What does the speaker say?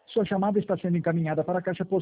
Sua chamada está sendo encaminhada para a caixa postal